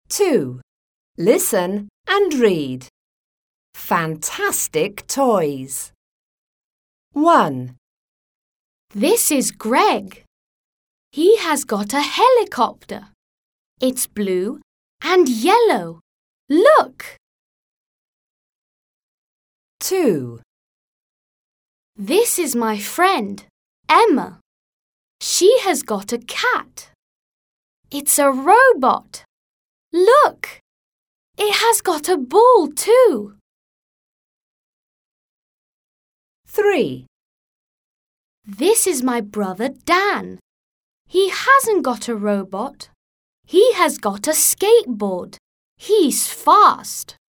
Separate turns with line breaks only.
2. Listen and read. Fantastic toys. 1.
This is Greg. He has got a helicopter. It's blue and yellow. Look!
2.
This is my friend, Emma. She has got a cat. It's a robot. Look! It has got a ball too.
3.
This is my brother Dan. He hasn't got a robot. He has got a skateboard. He's fast.